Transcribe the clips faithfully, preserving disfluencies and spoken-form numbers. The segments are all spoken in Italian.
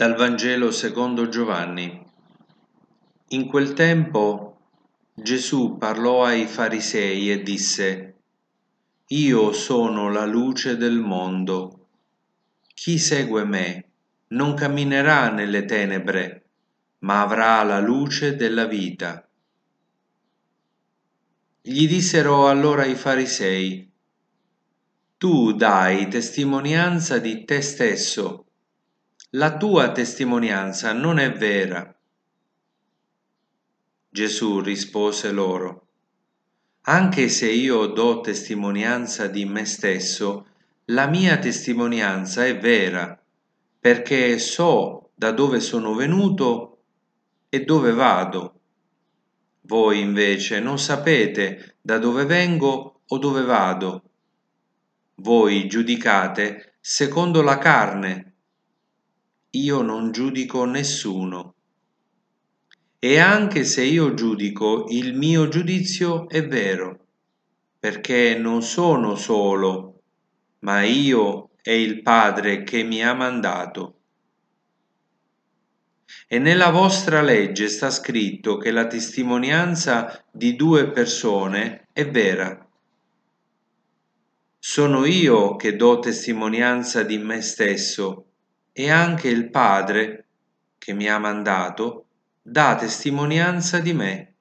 Dal Vangelo secondo Giovanni. In quel tempo Gesù parlò ai farisei e disse: Io sono la luce del mondo. Chi segue me non camminerà nelle tenebre, ma avrà la luce della vita. Gli dissero allora i farisei: Tu dai testimonianza di te stesso. La tua testimonianza non è vera. Gesù rispose loro: Anche se io do testimonianza di me stesso, la mia testimonianza è vera, perché so da dove sono venuto e dove vado. Voi invece non sapete da dove vengo o dove vado. Voi giudicate secondo la carne. Io non giudico nessuno. E anche se io giudico, il mio giudizio è vero, perché non sono solo, ma io e il Padre che mi ha mandato. E nella vostra legge sta scritto che la testimonianza di due persone è vera. Sono io che do testimonianza di me stesso, e anche il Padre che mi ha mandato dà testimonianza di me.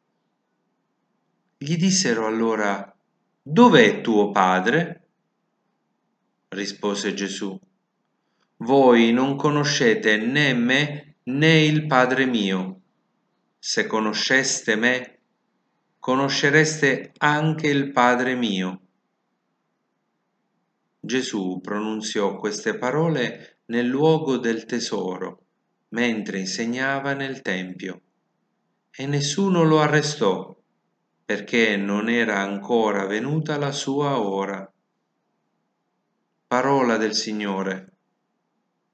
Gli dissero allora: Dov'è tuo padre? Rispose Gesù: Voi non conoscete né me né il Padre mio. Se conosceste me, conoscereste anche il Padre mio. Gesù pronunziò queste parole nel luogo del tesoro, mentre insegnava nel Tempio, e nessuno lo arrestò, perché non era ancora venuta la sua ora. Parola del Signore.